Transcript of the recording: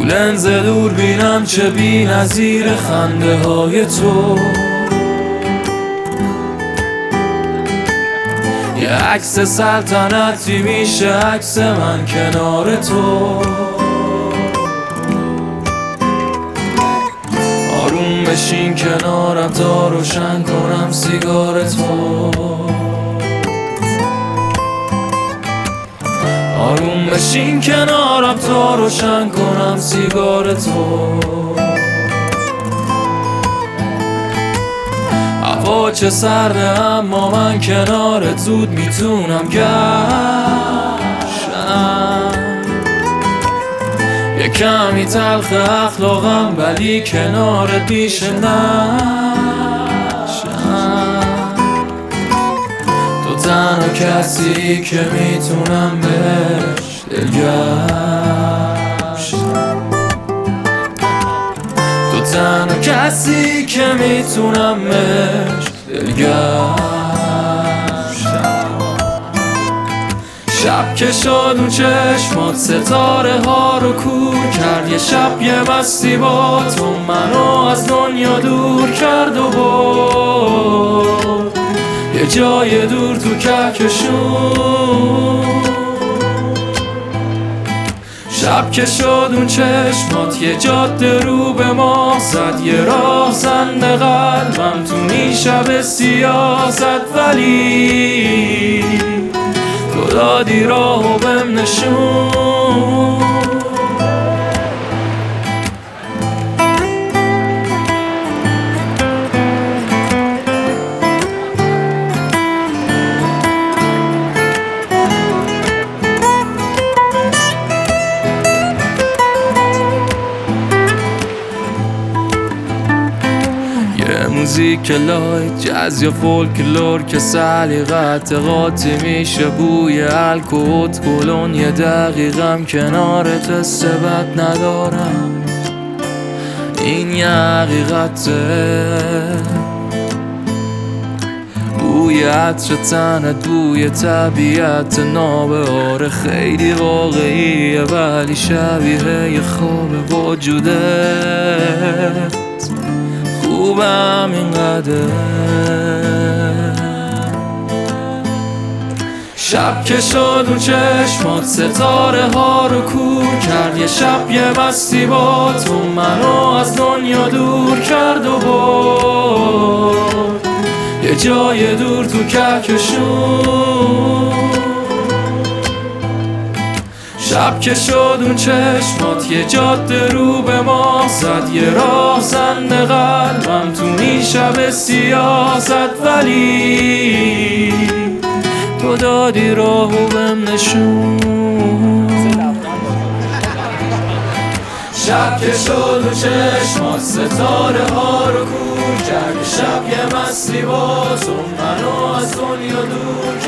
تو لنز دور بینم چه بی نظیر خنده های تو. یه عکس سلطنتی میشه عکس من کنار تو. آروم بشین کنارم تا روشن کنم سیگار تو. آروم بشین کنارم تا روشن کنم سیگار تو. هوا چه سرده اما من کنارت زود میتونم گشتم. یه کمی تلخ اخلاقم ولی کنارت میشه نشم. تو تنها کسی که میتونم بهش دلگشم. تو تنها کسی که میتونم بهش دلگشم. شب که شد اون چشمات ستاره ها رو کور کرد. یه شب یه مستی با تو منو از دنیا دور کرد و برد یه جای دور تو کهکشون. شب که شد اون چشمات یه جاده رو به ما زد. یه راه زنده قلبم تو این شب سیاه زد. ولی تو دادی راهو بهم نشون. موزیک لایت جاز یا فولکلور که سلیقت قاطی میشه. بوی الکل کلون یه دقیقم کنارت استبت ندارم. این یه حقیقته. بوی عطر تنت بوی طبیعت نابهاره خیلی واقعیه ولی شبیه یه خواب وجودت خوبم اینقدر. شب که شد اون چشمات ستاره ها رو کور کرد. یه شب یه مستی با تو منو از دنیا دور کرد و برد یه جای دور تو کهکشون. شب که شد اون چشمات یه جاده رو به ما زد. یه راه زنده قلبم تو این شب سیاه زد. ولی تو دادی راهو بهم نشون. شب که شد اون چشمات ستاره ها رو کور کرد. شب یه مستی با تو منو از دنیا دور